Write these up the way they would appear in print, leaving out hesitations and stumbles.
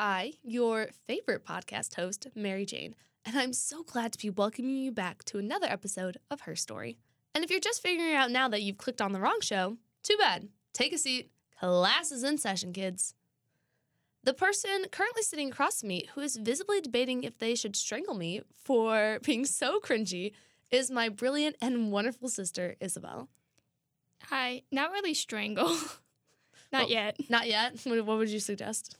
I, your favorite podcast host, Mary Jane, and I'm so glad to be welcoming you back to another episode of Her Story. And if you're just figuring out now that you've clicked on the wrong show, too bad. Take a seat. Class is in session, kids. The person currently sitting across from me who is visibly debating if they should strangle me for being so cringy is my brilliant and wonderful sister, Isabel. Hi. Not really strangle. Not yet. Not yet? What would you suggest?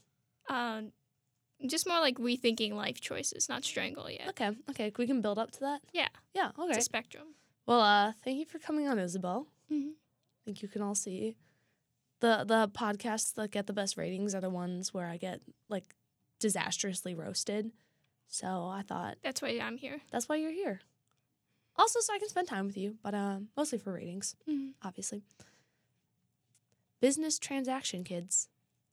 Just more like rethinking life choices, not strangle yet. Okay. We can build up to that? Yeah. Yeah, okay. It's a spectrum. Well, thank you for coming on, Isabel. Mm-hmm. I think you can all see. The podcasts that get the best ratings are the ones where I get, like, disastrously roasted. So I thought... That's why I'm here. That's why you're here. Also, so I can spend time with you, but mostly for ratings, obviously. Business transaction, kids.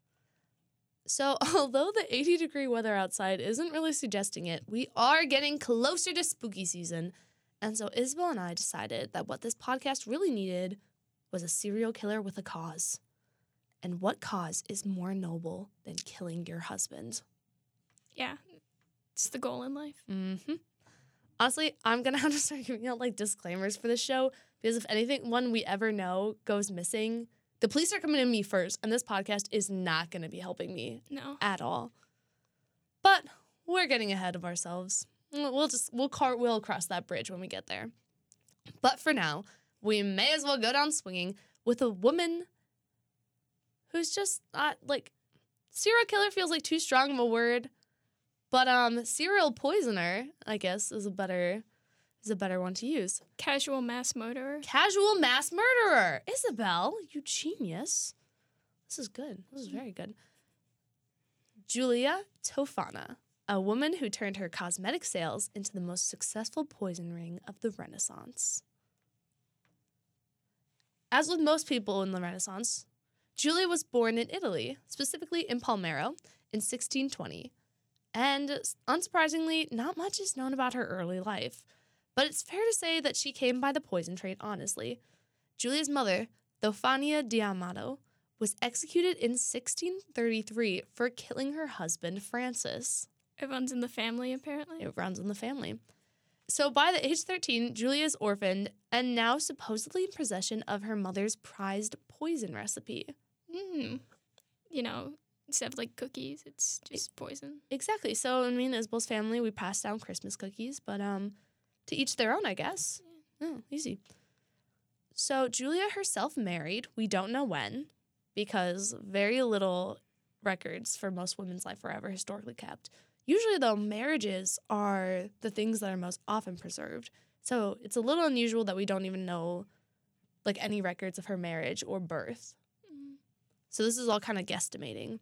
So, although the 80-degree weather outside isn't really suggesting it, we are getting closer to spooky season. And so Isabel and I decided that what this podcast really needed was a serial killer with a cause. And what cause is more noble than killing your husband? Yeah. It's the goal in life. Mm-hmm. Honestly, I'm going to have to start giving out, like, disclaimers for this show, because if anything, one we ever know goes missing, the police are coming to me first, and this podcast is not going to be helping me at all. But we're getting ahead of ourselves. We'll cross that bridge when we get there. But for now, we may as well go down swinging with a woman who's just serial killer feels like too strong of a word, but serial poisoner, I guess, is a better one to use. Casual mass murderer. Casual mass murderer. Isabel, you genius. This is good. This is very good. Giulia Tofana, a woman who turned her cosmetic sales into the most successful poison ring of the Renaissance. As with most people in the Renaissance, Giulia was born in Italy, specifically in Palmero, in 1620. And unsurprisingly, not much is known about her early life. But it's fair to say that she came by the poison trade honestly. Giulia's mother, Thofania D'Amato, was executed in 1633 for killing her husband, Francis. It runs in the family, apparently. It runs in the family. So by the age 13, Giulia is orphaned and now supposedly in possession of her mother's prized poison recipe. Instead of, like, cookies, it's just poison. Exactly. So, I mean, Isabel's family, we pass down Christmas cookies, but to each their own, I guess. Yeah. Oh, easy. So, Giulia herself married. We don't know when, because very little records for most women's life were ever historically kept. Usually, though, marriages are the things that are most often preserved. So, it's a little unusual that we don't even know, like, any records of her marriage or birth. So this is all kind of guesstimating.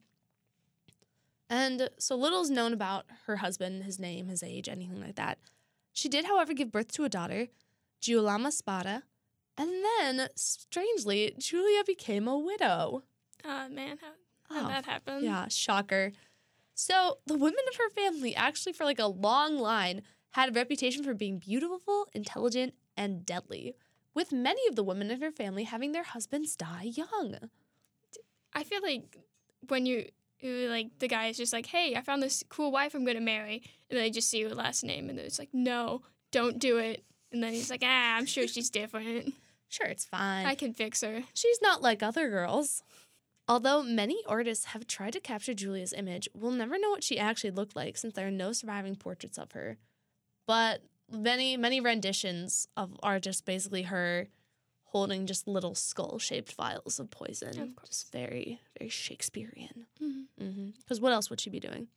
And so little is known about her husband, his name, his age, anything like that. She did, however, give birth to a daughter, Giuliana Spada, and then, strangely, Giulia became a widow. Man, how'd that happen? Yeah, shocker. So the women of her family actually, for like a long line, had a reputation for being beautiful, intelligent, and deadly, with many of the women of her family having their husbands die young. I feel like when the guy is just like, hey, I found this cool wife I'm going to marry, and then they just see your last name, and it's like, no, don't do it. And then he's like, I'm sure she's different. Sure, it's fine. I can fix her. She's not like other girls. Although many artists have tried to capture Giulia's image, we'll never know what she actually looked like since there are no surviving portraits of her. But many renditions are just basically her holding just little skull-shaped vials of poison. Of course. Just very, very Shakespearean. Because what else would she be doing?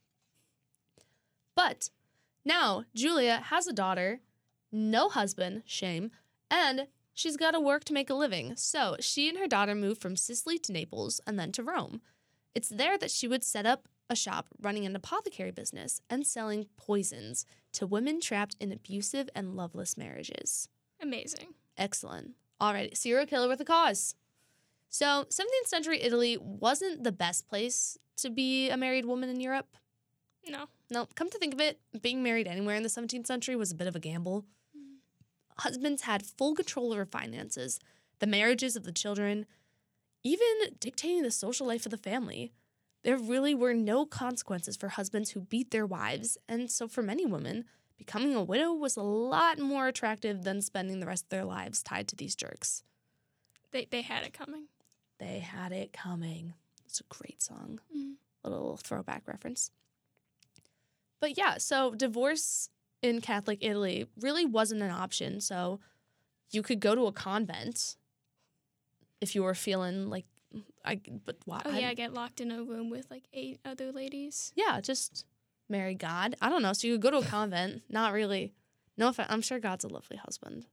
But now Giulia has a daughter, no husband, shame, and she's got to work to make a living. So she and her daughter moved from Sicily to Naples and then to Rome. It's there that she would set up a shop running an apothecary business and selling poisons to women trapped in abusive and loveless marriages. Amazing. Excellent. All right, serial killer with a cause. So 17th century Italy wasn't the best place to be a married woman in Europe. No, come to think of it, being married anywhere in the 17th century was a bit of a gamble. Husbands had full control over finances, the marriages of the children, even dictating the social life of the family. there really were no consequences for husbands who beat their wives, and so for many women, becoming a widow was a lot more attractive than spending the rest of their lives tied to these jerks. They had it coming. They had it coming. It's a great song. Mm. Little throwback reference. But yeah, so divorce in Catholic Italy really wasn't an option. So you could go to a convent if you were feeling like, Get locked in a room with like 8 other ladies. Yeah, just marry God. I don't know. So you could go to a convent. Not really. No offense. I'm sure God's a lovely husband.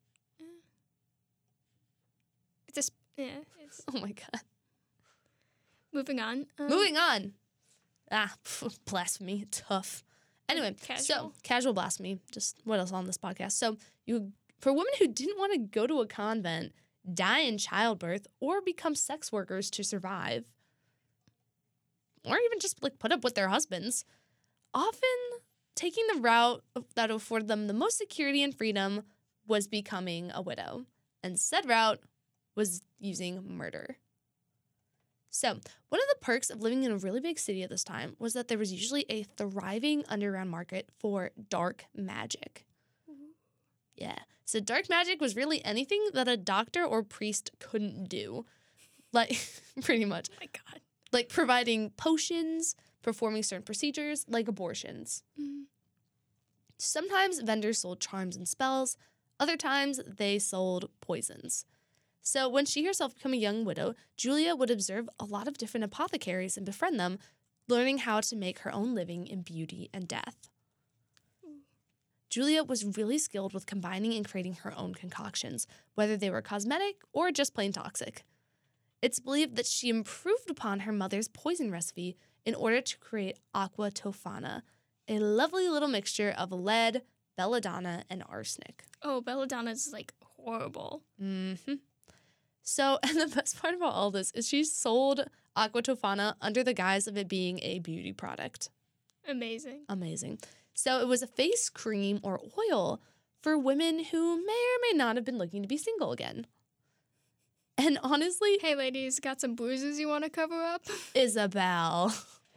It's Oh my God. Moving on. Moving on. Blasphemy. Tough. Anyway, so casual blasphemy. Just what else on this podcast? So for women who didn't want to go to a convent, die in childbirth, or become sex workers to survive, or even just like put up with their husbands, often taking the route that afforded them the most security and freedom was becoming a widow. And said route was using murder. So, one of the perks of living in a really big city at this time was that there was usually a thriving underground market for dark magic. Yeah. So, dark magic was really anything that a doctor or priest couldn't do. Like, pretty much. Oh my God. Like providing potions, performing certain procedures, like abortions. Mm. Sometimes vendors sold charms and spells. Other times, they sold poisons. So when she herself became a young widow, Julia would observe a lot of different apothecaries and befriend them, learning how to make her own living in beauty and death. Julia was really skilled with combining and creating her own concoctions, whether they were cosmetic or just plain toxic. It's believed that she improved upon her mother's poison recipe in order to create aqua tofana, a lovely little mixture of lead, belladonna, and arsenic. Oh, belladonna is like horrible. Mm-hmm. So, and the best part about all this is she sold aqua tofana under the guise of it being a beauty product. Amazing. So it was a face cream or oil for women who may or may not have been looking to be single again. And honestly... Hey, ladies, got some bruises you want to cover up? Isabel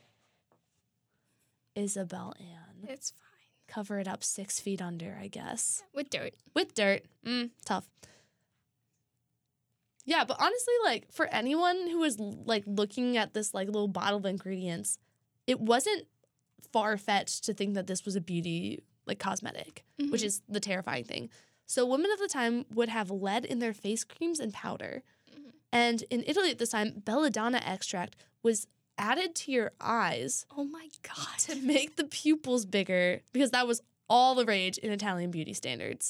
Ann. It's fine. Cover it up 6 feet under, I guess. With dirt. Tough. Yeah, but honestly, like, for anyone who was, like, looking at this, like, little bottle of ingredients, it wasn't far-fetched to think that this was a beauty, like, cosmetic, which is the terrifying thing. So women of the time would have lead in their face creams and powder. Mm-hmm. And in Italy at this time, belladonna extract was added to your eyes. Oh, my God. To make the pupils bigger, because that was all the rage in Italian beauty standards.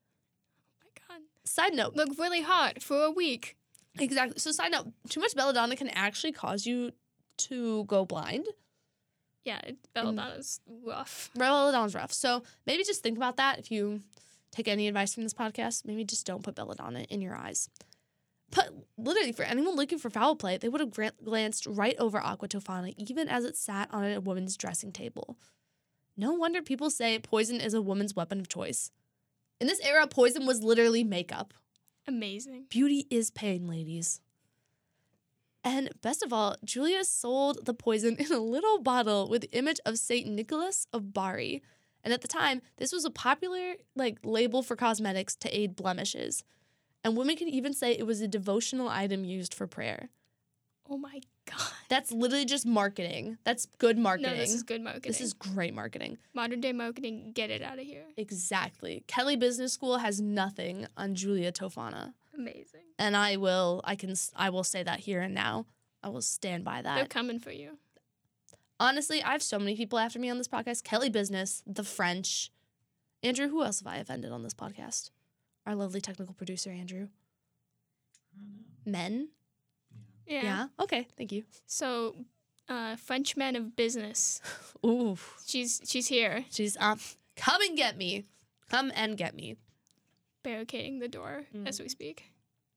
Side note. Look really hot for a week. Exactly. So side note, too much belladonna can actually cause you to go blind. Yeah, belladonna's rough. Belladonna's rough. So maybe just think about that. If you take any advice from this podcast, maybe just don't put belladonna in your eyes. But literally, for anyone looking for foul play, they would have glanced right over aqua tofana, even as it sat on a woman's dressing table. No wonder people say poison is a woman's weapon of choice. In this era, poison was literally makeup. Amazing. Beauty is pain, ladies. And best of all, Julia sold the poison in a little bottle with the image of St. Nicholas of Bari. And at the time, this was a popular label for cosmetics to aid blemishes. And women could even say it was a devotional item used for prayer. Oh my God. That's literally just marketing. That's good marketing. No, this is good marketing. This is great marketing. Modern day marketing, get it out of here. Exactly. Kelley Business School has nothing on Julia Tofana. Amazing. And I will say that here and now. I will stand by that. They're coming for you. Honestly, I have so many people after me on this podcast. Kelley Business, The French. Andrew, who else have I offended on this podcast? Our lovely technical producer, Andrew. I don't know. Men? Yeah. Okay, thank you. So, Frenchman of business. Ooh. She's here. She's come and get me. Come and get me. Barricading the door as we speak.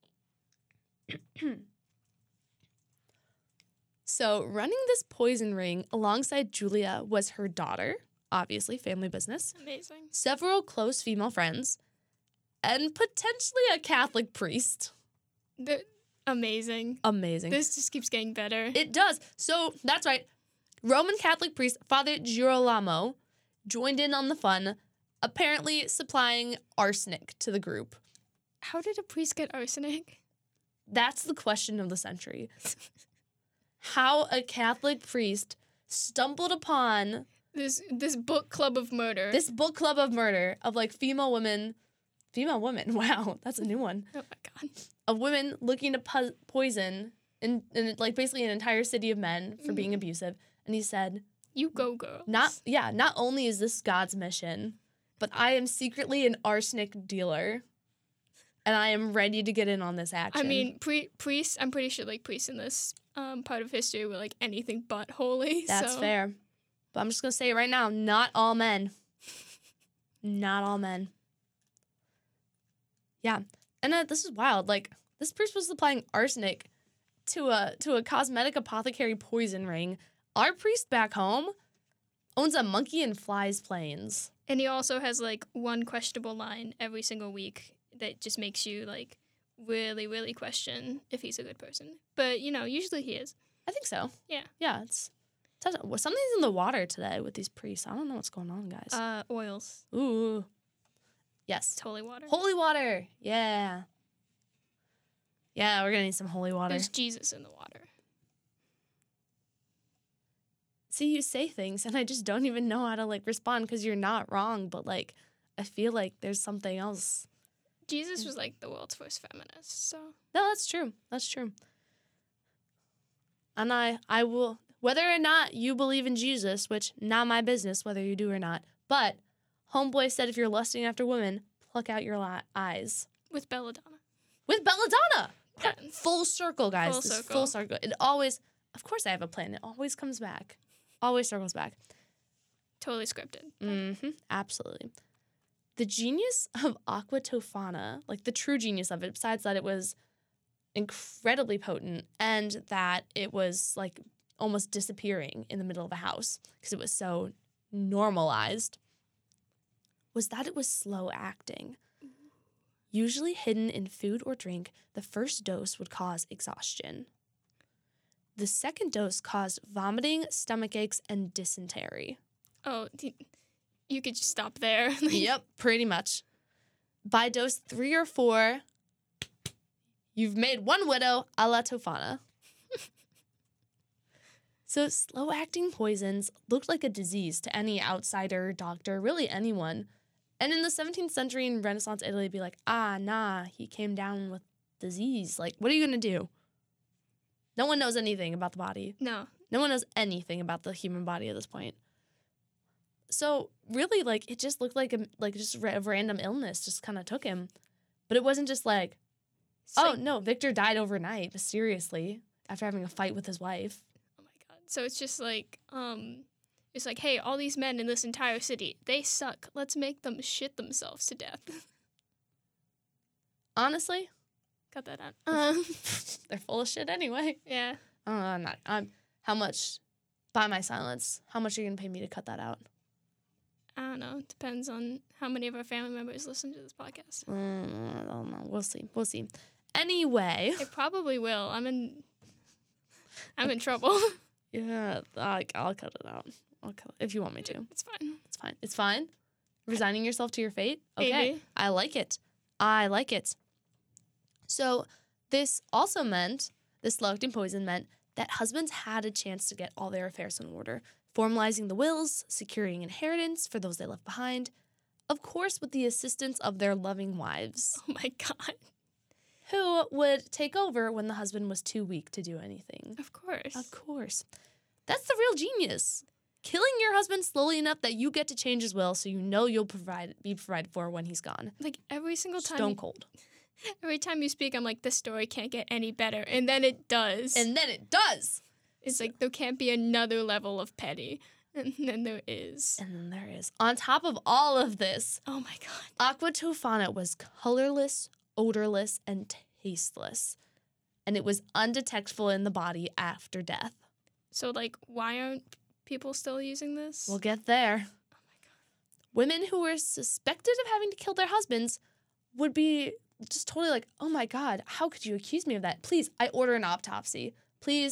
So, running this poison ring alongside Julia was her daughter, obviously, family business, Amazing. several close female friends, and potentially a Catholic priest. Amazing. Amazing. This just keeps getting better. It does. So, that's right. Roman Catholic priest Father Girolamo joined in on the fun, apparently supplying arsenic to the group. How did a priest get arsenic? That's the question of the century. How a Catholic priest stumbled upon This book club of murder. this book club of murder of like female women. Wow, that's a new one. Oh my god. Of women looking to poison in like basically an entire city of men for being abusive. And he said, You go, girls. not only is this God's mission, but I am secretly an arsenic dealer. And I am ready to get in on this action. I mean, priests, I'm pretty sure like priests in this part of history were like anything but holy. That's so. fair. But I'm just going to say it right now, not all men. Not all men. Yeah. And this is wild. Like, this priest was supplying arsenic to a cosmetic apothecary poison ring. Our priest back home owns a monkey and flies planes. And he also has like one questionable line every single week that just makes you like really, really question if he's a good person. But, usually he is. I think so. Yeah. Yeah, something's in the water today with these priests. I don't know what's going on, guys. Oils. Ooh. Yes. It's holy water. Holy water. Yeah. Yeah, we're going to need some holy water. There's Jesus in the water. See, you say things and I just don't even know how to like respond because you're not wrong, but like I feel like there's something else. Jesus was like the world's first feminist, so. No, that's true. That's true. And I will, whether or not you believe in Jesus, which not my business whether you do or not, but homeboy said if you're lusting after women, pluck out your eyes. With belladonna. With belladonna. Yeah. Full circle, guys. Full This circle. Full circle. It always, of course I have a plan. It always comes back. Always circles back. Totally scripted. Mm-hmm. Absolutely. The genius of Aqua Tofana, like the true genius of it, besides that it was incredibly potent and that it was like almost disappearing in the middle of a house because it was so normalized, was that it was slow acting. Usually hidden in food or drink, the first dose would cause exhaustion. The second dose caused vomiting, stomach aches, and dysentery. Oh, you could just stop there. Yep, pretty much. By dose 3 or 4, you've made one widow a la Tofana. So slow-acting poisons looked like a disease to any outsider, doctor, really anyone. And in the 17th century in Renaissance Italy, be like, nah, he came down with disease. Like, what are you going to do? No one knows anything about the body. No. No one knows anything about the human body at this point. So really, like, it just looked like a random illness just kind of took him. But it wasn't just like, oh, no, Victor died overnight, mysteriously, after having a fight with his wife. Oh, my God. So it's just like, it's like, hey, all these men in this entire city, they suck. Let's make them shit themselves to death. Honestly, Cut that out. they're full of shit anyway. Yeah. How much, by my silence, how much are you going to pay me to cut that out? I don't know. It depends on how many of our family members listen to this podcast. I don't know. We'll see. Anyway. It probably will. I'm in trouble. Yeah, I'll cut it out. If you want me to. It's fine. It's fine. Resigning yourself to your fate? Okay. Maybe. I like it. So this also meant, this slow-acting poison meant that husbands had a chance to get all their affairs in order, formalizing the wills, securing inheritance for those they left behind, of course with the assistance of their loving wives, Oh, my God. who would take over when the husband was too weak to do anything. Of course. Of course. That's the real genius. Killing your husband slowly enough that you get to change his will so you know you'll be provided for when he's gone. Like, every single time. Stone cold. Every time you speak, I'm like, this story can't get any better. And then it does. And then it does. It's like, there can't be another level of petty. And then there is. And then there is. On top of all of this, Oh, my God. Aqua Tofana was colorless, odorless, and tasteless. And it was undetectable in the body after death. So, like, why aren't people still using this? We'll get there. Oh, my God. Women who were suspected of having to kill their husbands would be just totally like, oh my God, how could you accuse me of that? Please, I order an autopsy. Please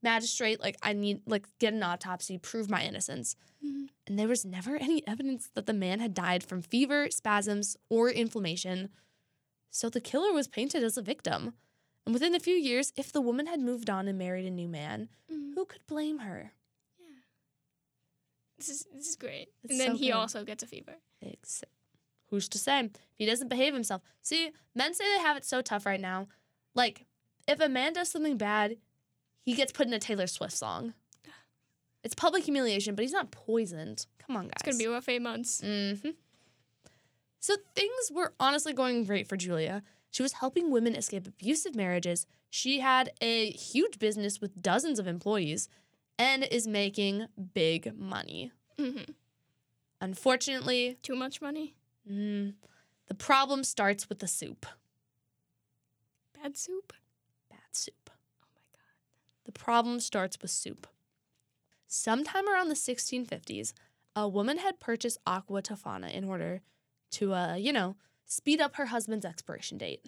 magistrate, like, I need, like, get an autopsy, prove my innocence. Mhm. And there was never any evidence that the man had died from fever, spasms, or inflammation. So the killer was painted as a victim. And within a few years, if the woman had moved on and married a new man, Mhm. who could blame her? Yeah. This is great. It's and then so he good. also gets a fever. Who's to say? If he doesn't behave himself. See, men say they have it so tough right now. Like, if a man does something bad, he gets put in a Taylor Swift song. It's public humiliation, but he's not poisoned. Come on, guys. It's going to be rough 8 months. Mm-hmm. So things were honestly going great for Julia. She was helping women escape abusive marriages. She had a huge business with dozens of employees and is making big money. Mm-hmm. Unfortunately, Too much money? the problem starts with the soup. Bad soup? Bad soup. Oh my God. The problem starts with soup. Sometime around the 1650s, a woman had purchased aqua tofana in order to, speed up her husband's expiration date.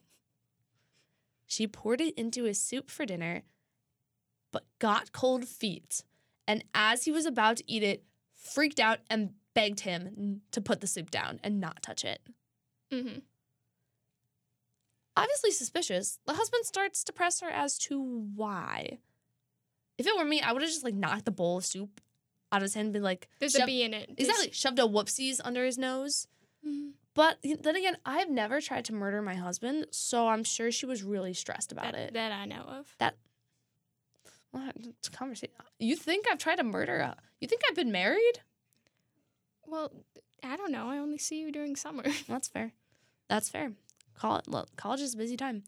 She poured it into his soup for dinner, but got cold feet. And as he was about to eat it, freaked out and begged him to put the soup down and not touch it. Mm-hmm. Obviously suspicious, the husband starts to press her as to why. If it were me, I would have just, like, knocked the bowl of soup out of his hand and been like... There's a bee in it. Exactly. Shoved a whoopsies under his nose. Mhm. But then again, I've never tried to murder my husband, so I'm sure she was really stressed about it. That I know of. Well, it's a conversation. You think I've tried to murder you think I've been married? Well, I don't know. I only see you during summer. That's fair. That's fair. Look, college is a busy time.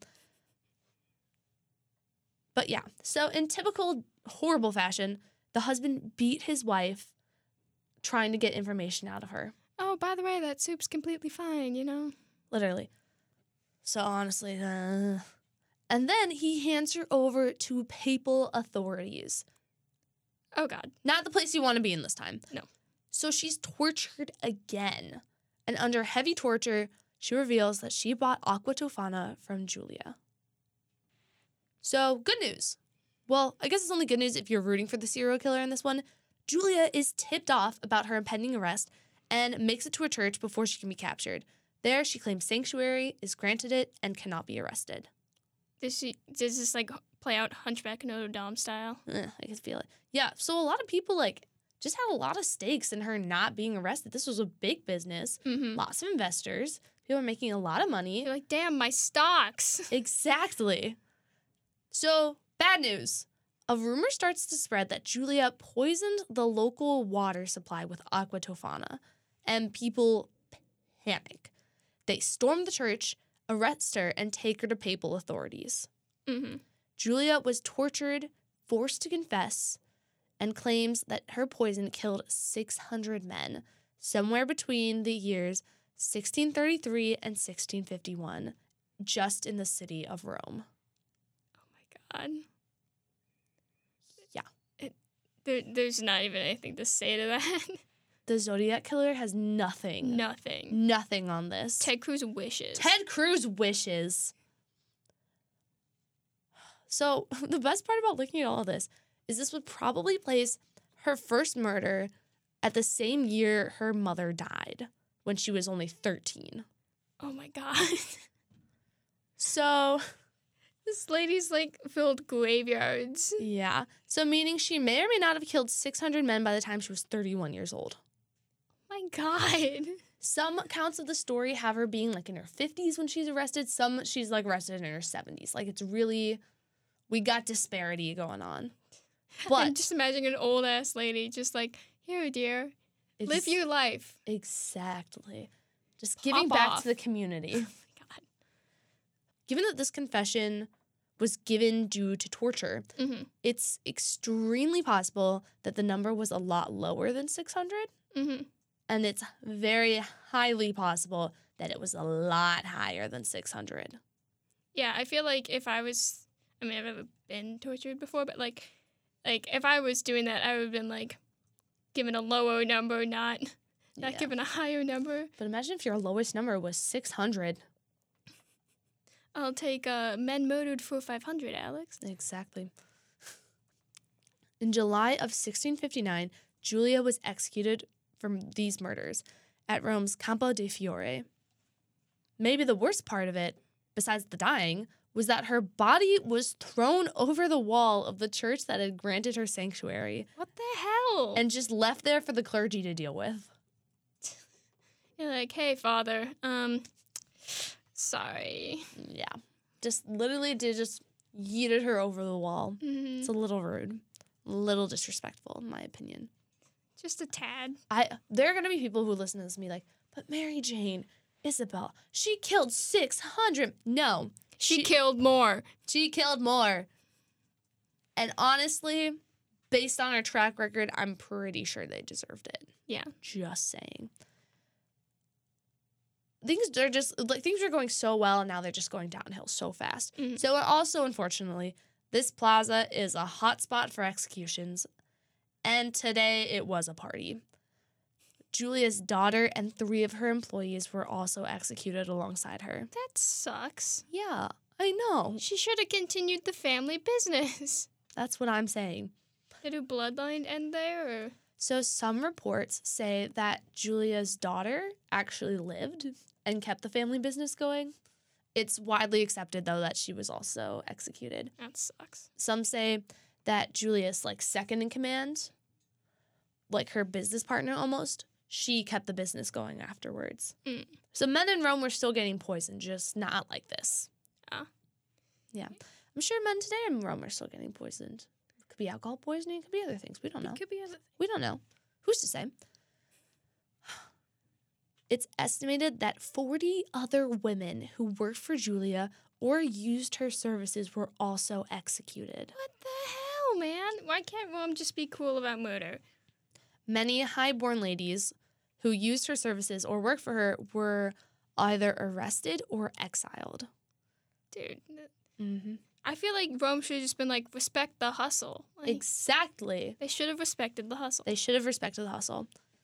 But yeah, so in typical horrible fashion, the husband beat his wife trying to get information out of her. Oh, by the way, that soup's completely fine, Literally. So honestly, and then he hands her over to papal authorities. Oh, God. Not the place you want to be in this time. No. So she's tortured again. And under heavy torture, she reveals that she bought aqua tofana from Julia. So, good news. Well, I guess it's only good news if you're rooting for the serial killer in this one. Julia is tipped off about her impending arrest and makes it to a church before she can be captured. There, she claims sanctuary, is granted it, and cannot be arrested. Does this, like, play out Hunchback of Notre Dame style? I can feel it. Yeah, so a lot of people, like, just had a lot of stakes in her not being arrested. This was a big business, Mm-hmm. lots of investors. People are making a lot of money. You're like, damn, my stocks. Exactly. So, bad news. A rumor starts to spread that Julia poisoned the local water supply with aqua tofana, and people panic. They storm the church, arrest her, and take her to papal authorities. Mm-hmm. Julia was tortured, forced to confess, and claims that her poison killed 600 men, somewhere between the years 1633 and 1651, just in the city of Rome. Oh, my God. Yeah. There's not even anything to say to that. The Zodiac Killer has nothing. Nothing. Nothing on this. Ted Cruz wishes. Ted Cruz wishes. So, the best part about looking at all of this is this would probably place her first murder at the same year her mother died, when she was only 13. Oh, my God. So, This lady's, like, filled graveyards. yeah. So, meaning she may or may not have killed 600 men by the time she was 31 years old. My God. Some accounts of the story have her being, like, in her 50s when she's arrested. Some she's, like, arrested in her 70s. Like, it's really... We got disparity going on. But I'm just imagining an old ass lady just like, here, dear, live your life. Exactly. Just giving Pop back off. to the community. Oh my God. Given that this confession was given due to torture, Mm-hmm. it's extremely possible that the number was a lot lower than 600. Mm-hmm. And it's very highly possible that it was a lot higher than 600. Yeah, I feel like if I was, I mean, I've never been tortured before, but like if I was doing that, I would have been like given a lower number, not Yeah. given a higher number. But imagine if your lowest number was 600. I'll take men murdered for 500, Alex. Exactly. In July of 1659, Julia was executed for these murders at Rome's Campo de Fiore. Maybe the worst part of it, besides the dying, was that her body was thrown over the wall of the church that had granted her sanctuary What the hell? and just left there for the clergy to deal with. You're like, hey, Father, sorry. Yeah. Just literally just yeeted her over the wall. Mhm. It's a little rude. A little disrespectful, in my opinion. Just a tad. There are going to be people who listen to this and be like, but Mary Jane, Isabel, she killed 600. No. She killed more. She killed more. And honestly, based on her track record, I'm pretty sure they deserved it. Yeah. Just saying. Things are going so well, and now they're just going downhill so fast. Mhm. So also, unfortunately, this plaza is a hot spot for executions, and today it was a party. Julia's daughter and 3 of her employees were also executed alongside her. That sucks. Yeah, I know. She should have continued the family business. That's what I'm saying. Did her bloodline end there? Or? So some reports say that Julia's daughter actually lived and kept the family business going. It's widely accepted, though, that she was also executed. That sucks. Some say that Julia's, second in command, her business partner almost, she kept the business going afterwards. Mm. So men in Rome were still getting poisoned, just not like this. Ah. Yeah. I'm sure men today in Rome are still getting poisoned. It could be alcohol poisoning, it could be other things. We don't know. It could be other. We don't know. Who's to say? It's estimated that 40 other women who worked for Julia or used her services were also executed. What the hell, man? Why can't Rome just be cool about murder? Many high-born ladies who used her services or worked for her were either arrested or exiled. Dude, Mm-hmm. I feel like Rome should have just been like, respect the hustle. Like, Exactly. they should have respected the hustle. They should have respected the hustle.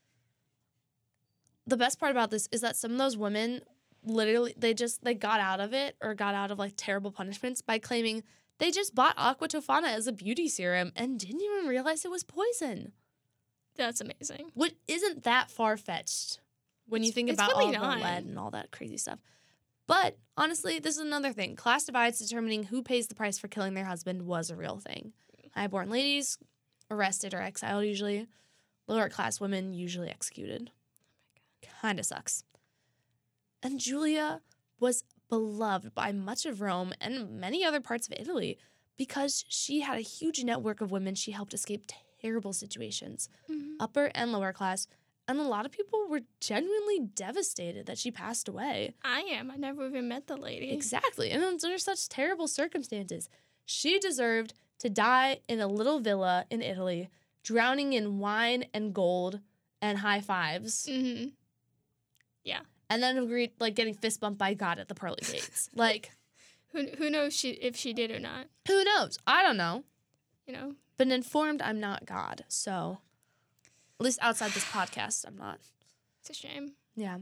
The best part about this is that some of those women literally, they got out of it or got out of terrible punishments by claiming they just bought Aqua Tofana as a beauty serum and didn't even realize it was poison. That's amazing. What isn't that far-fetched when you think It's about really all the not. lead and all that crazy stuff. But honestly, this is another thing. Class divides determining who pays the price for killing their husband was a real thing. High-born ladies arrested or exiled usually. Lower-class women usually executed. Kind of sucks. And Julia was beloved by much of Rome and many other parts of Italy because she had a huge network of women she helped escape terrible situations, upper and lower class, and a lot of people were genuinely devastated that she passed away. I am. I never even met the lady. Exactly, and under such terrible circumstances. She deserved to die in a little villa in Italy, drowning in wine and gold and high fives. Mm-hmm. And then agreed, getting fist bumped by God at the pearly gates. Who knows if she did or not? Who knows? I don't know. You know. But informed, I'm not God. So, at least outside this podcast, I'm not. It's a shame. Yeah.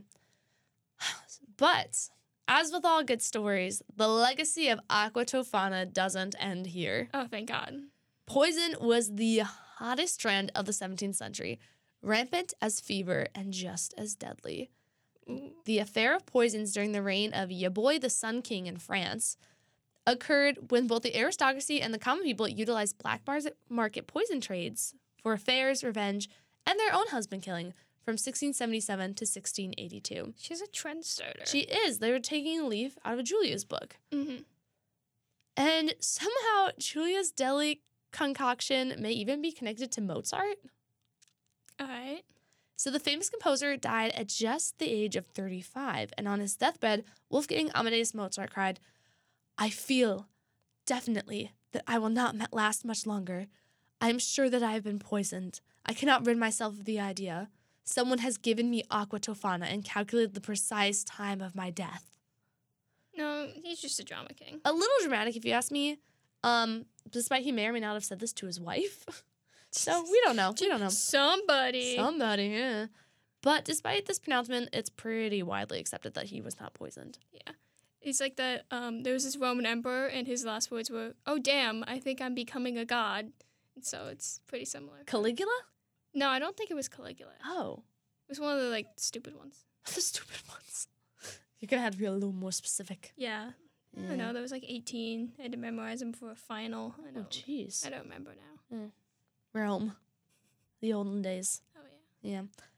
But, as with all good stories, the legacy of Aqua Tofana doesn't end here. Oh, thank God. Poison was the hottest trend of the 17th century, rampant as fever and just as deadly. Ooh. The affair of poisons during the reign of Yaboy the Sun King in France occurred when both the aristocracy and the common people utilized black market poison trades for affairs, revenge, and their own husband killing from 1677 to 1682. She's a trend starter. She is. They were taking a leaf out of Julia's book. Mm-hmm. And somehow Julia's deadly concoction may even be connected to Mozart. All right. So the famous composer died at just the age of 35, and on his deathbed, Wolfgang Amadeus Mozart cried, "I feel, definitely, that I will not last much longer. I am sure that I have been poisoned. I cannot rid myself of the idea. Someone has given me Aqua Tofana and calculated the precise time of my death." No, he's just a drama king. A little dramatic, if you ask me, despite he may or may not have said this to his wife. So we don't know. We don't know. Somebody. Somebody, yeah. But despite this pronouncement, it's pretty widely accepted that he was not poisoned. Yeah. It's like that there was this Roman emperor and his last words were, "Oh, damn, I think I'm becoming a god." So it's pretty similar. Caligula? No, I don't think it was Caligula. Oh. It was one of the like stupid ones. The stupid ones. You're gonna have to be a little more specific. Yeah. I don't know. There was like 18. I had to memorize them for a final. Oh, jeez. I don't remember now. Rome. The olden days. Oh, yeah. Yeah.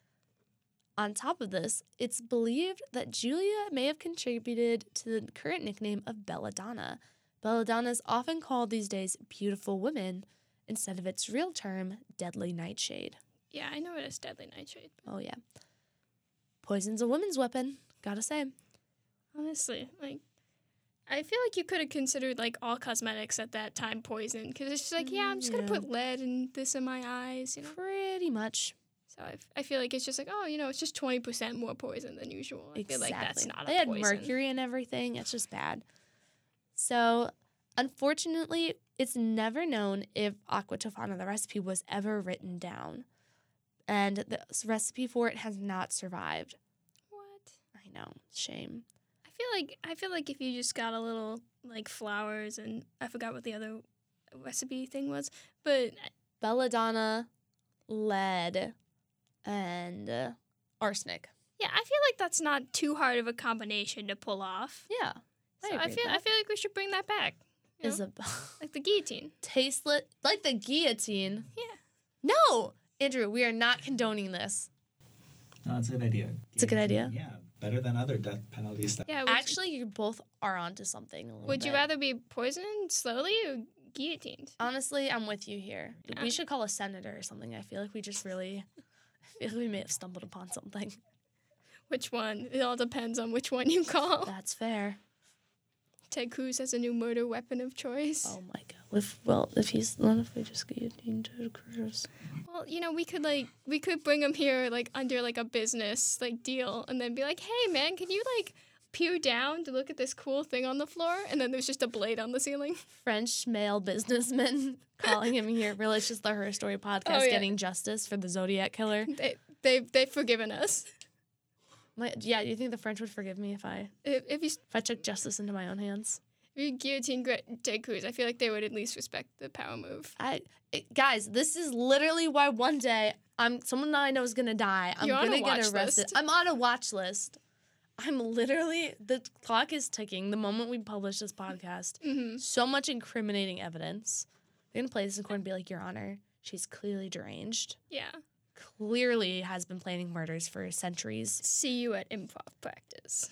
On top of this, it's believed that Julia may have contributed to the current nickname of Belladonna. Belladonna is often called these days beautiful women instead of its real term, deadly nightshade. Yeah, I know it as deadly nightshade. Oh, yeah. Poison's a woman's weapon, gotta say. Honestly, like, I feel like you could have considered, like, all cosmetics at that time poison. Because it's just like, yeah, I'm just going to put lead in this in my eyes, you know? Pretty much. So I feel like it's just like, oh, you know, it's just 20% more poison than usual. I feel like that's not a They had poison. mercury and everything. It's just bad. So, unfortunately, it's never known if aqua tofana, the recipe, was ever written down. And the recipe for it has not survived. What? I know. Shame. I feel like if you just got a little, like, flowers and I forgot what the other recipe thing was, but Belladonna, lead, and arsenic. yeah, I feel like that's not too hard of a combination to pull off. Yeah. So I feel like we should bring that back. You know? Isabel. Like the guillotine. Tasteless. Like the guillotine. Yeah. No! Andrew, we are not condoning this. No, it's a good idea. It's a good idea. Yeah, better than other death penalty stuff. Yeah. Actually, you both are onto something a little would you bit. rather be poisoned slowly or guillotined? Honestly, I'm with you here. Yeah. We should call a senator or something. I feel like we may have stumbled upon something. Which one? It all depends on which one you call. That's fair. Ted Cruz has a new murder weapon of choice. Oh my god. If we just guillotined Ted Cruz? Well, you know, we could bring him here like under like a business like deal and then be like, hey man, can you like peer down to look at this cool thing on the floor? And then there's just a blade on the ceiling. French male businessman calling him here. Really, it's just the Her Story podcast getting justice for the Zodiac killer. They've forgiven us. Yeah, do you think the French would forgive me if I If I took justice into my own hands? you guillotine Ted Cruz, I feel like they would at least respect the power move. Guys, this is literally why one day someone that I know is gonna die. I'm You're on gonna a get watch arrested. list. I'm on a watch list. The clock is ticking the moment we publish this podcast. Mm-hmm. So much incriminating evidence. They're gonna play this in court and be like, Your Honor, she's clearly deranged. Yeah. Clearly has been planning murders for centuries. See you at improv practice.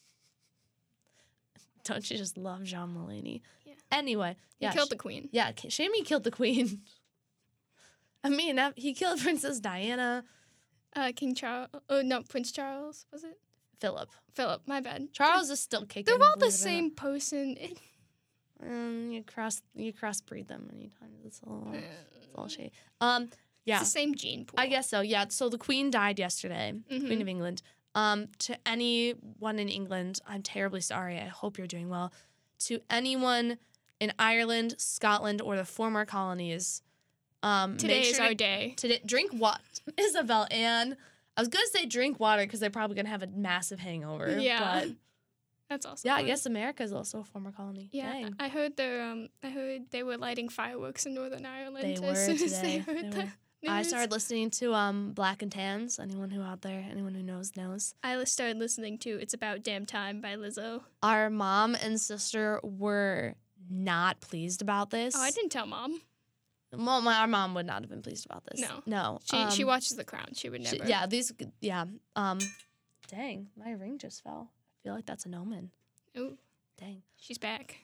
Don't you just love Jean Mulaney? Yeah. Anyway, He killed the queen. Yeah, Shamey killed the queen. I mean, he killed Princess Diana. King Charles. Oh, no, Prince Charles, was it? Philip. Philip, my bad. Charles is still kicking. They're all the believe it or same person. not. You crossbreed them many times. It's all shady. Yeah. It's the same gene pool. I guess so. Yeah. So the Queen died yesterday. Queen of England. To anyone in England, I'm terribly sorry. I hope you're doing well. To anyone in Ireland, Scotland, or the former colonies, Today is our day. Today, drink water, Isabel Ann. I was gonna say drink water because they're probably gonna have a massive hangover. Yeah. But That's awesome. yeah, I guess America is also a former colony. Yeah, Dang. I heard they were lighting fireworks in Northern Ireland. They were as soon as today. they heard They the were. news. I started listening to Black and Tans. Anyone who out there, anyone who knows. I started listening to "It's About Damn Time" by Lizzo. Our mom and sister were not pleased about this. Oh, I didn't tell mom. Well, our mom would not have been pleased about this. No. No. She watches The Crown. She would never. Dang, my ring just fell. I feel like that's an omen. Ooh, Dang. she's back.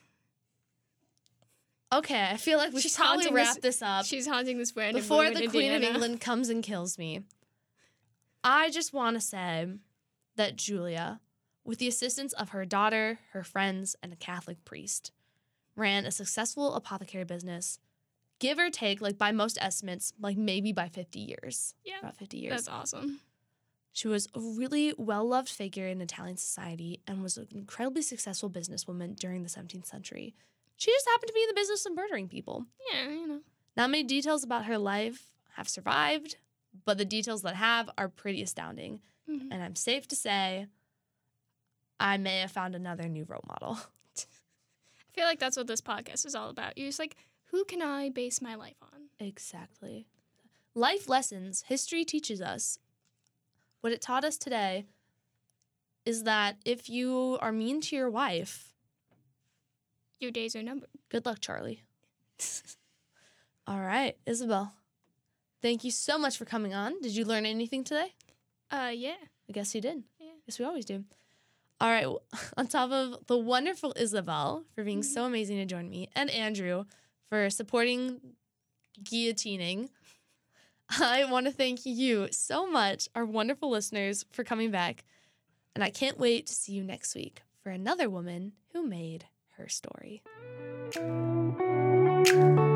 Okay, I feel like we should She's probably haunting wrap this- this up She's haunting this random before room the in Queen of Indiana. England comes and kills me. I just want to say that Julia, with the assistance of her daughter, her friends, and a Catholic priest, ran a successful apothecary business, give or take, like by most estimates, like maybe by 50 years. Yeah, About 50 years. that's awesome. She was a really well-loved figure in Italian society and was an incredibly successful businesswoman during the 17th century. She just happened to be in the business of murdering people. Yeah, you know. Not many details about her life have survived, but the details that have are pretty astounding. Mhm. And I'm safe to say I may have found another new role model. I feel like that's what this podcast is all about. You're just like, who can I base my life on? Exactly. Life lessons. History teaches us. What it taught us today is that if you are mean to your wife, Your days are numbered. good luck, Charlie. All right, Isabel. Thank you so much for coming on. Did you learn anything today? Yeah. I guess you did. Yeah. Guess we always do. All right. On top of the wonderful Isabel for being so amazing to join me, and Andrew for supporting guillotining, I want to thank you so much, our wonderful listeners, for coming back. And I can't wait to see you next week for another woman who made her story.